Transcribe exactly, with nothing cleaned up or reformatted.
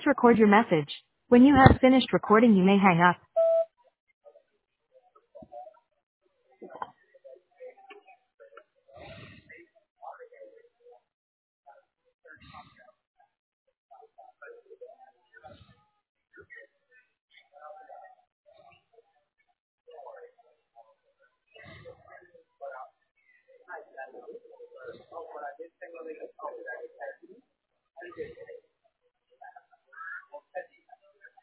record your message. When you have finished recording, you may hang up.